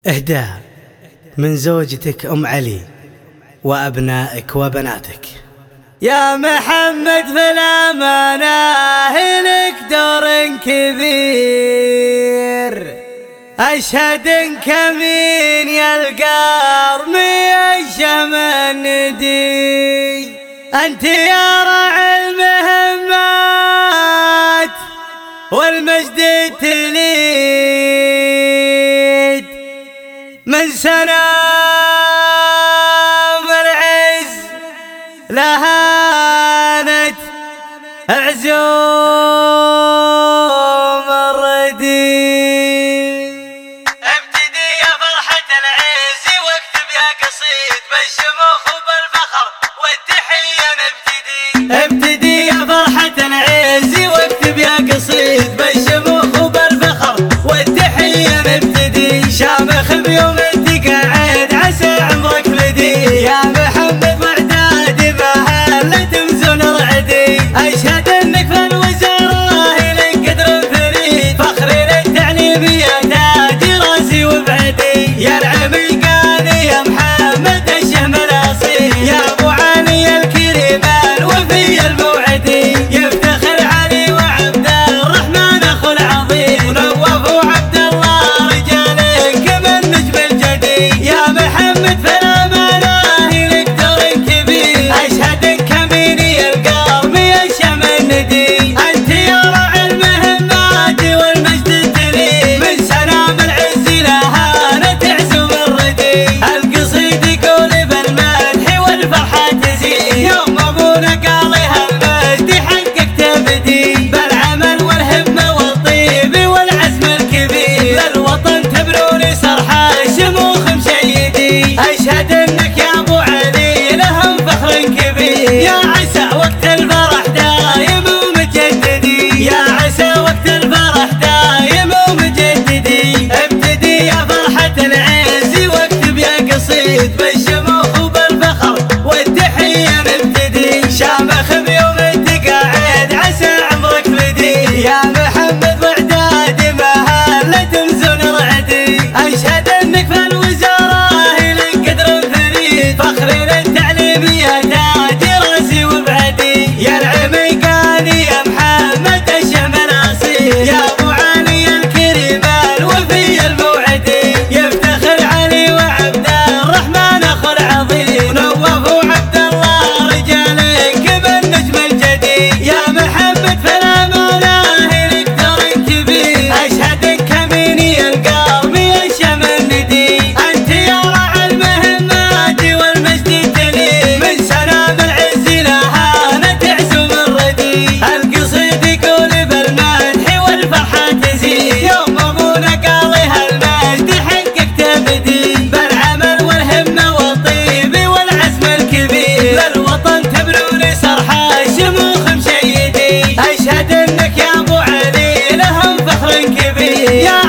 إهداء من زوجتك أم علي وأبنائك وبناتك. يا محمد في الأمانة لك دور كبير، أشهد إنك مين يلقى رمي الندي. أنت يا راعي المهمات والمجد تليد، من سلام العز لهانت عزوم الردي. ابتدي يا فرحة العز واكتب يا قصيد بالشموخ وبالفخر والتحية ابتدي يا فرحة العز واكتب يا قصيد بالشموخ وبالفخر والتحية نبتدي. شامخ بيوم انت قاعد عسى عمرك لدي، يا محمد واعداد مهلة تمزن رعدي. اشهد انك في الوزارة لك قدر فريد، فخري للتعليم يا تاج راسي وبعدي. يا العمي قاضي يا محمد الشهم الاصيل، يا ابو علي الكريم الوفي الموعدي. يفتخر علي وعبد الرحمن اخو العظيم، ونواف وعبد الله رجالك من نجم الجدي. يا محمد في الامانه لك دور كبير، اشهد انك مين يلقى رمي الشهم الندي. انت يا راعي المهمات والمجد التليد، من سلام العز لهانة تعزم الردي. القصيد يقول بالمدح والفرحة تزيد، يوم ابونا قاضي هالمجد حقك تبدي. بالعمل والهمة والطيب والعزم الكبير، للوطن تبنون صرحة شموخ مشيدي. اشهد انك يا ابو علي لهم فخر كبير، يا عسى وقت الفرح دايم ومجددي. يا عسى وقت الفرح دايم ومجددي. ابتدي يا فرحة العز واكتب يا قصيد بالشموخ وبالفخر والتحية نبتدي. شامخ بيوم انت قاعد عسى عمرك لدي، يا محمد واعداد مهلة تمزن رعدي. اشهد انك في الوزارة لك قدر فريد، فخري للتعليم يا تاج راسي وبعدي. يا العمي قاضي يا محمد الشهم الاصيل، يا ابو علي الكريم الوفي الموعدي. يفتخر علي وعبد الرحمن اخو العظيم، ونواف وعبد الله رجالك من نجم الجدي. يا محمد في الامانه لك دور كبير، اشهد انك مين يلقى رمي الشهم الندي. انت يا راعي المهمات والمجد تليد، من سلام العز لهانة تعزم الردي. القصيد يقول بالمدح والفرحة تزيد، يوم ابونا قاضي هالمجد حقك تبدي. بالعمل والهمة والطيب والعزم الكبير، للوطن تبنون صرحة شموخ مشيدي. اشهد انك يا ابو علي لهم فخر كبير، يا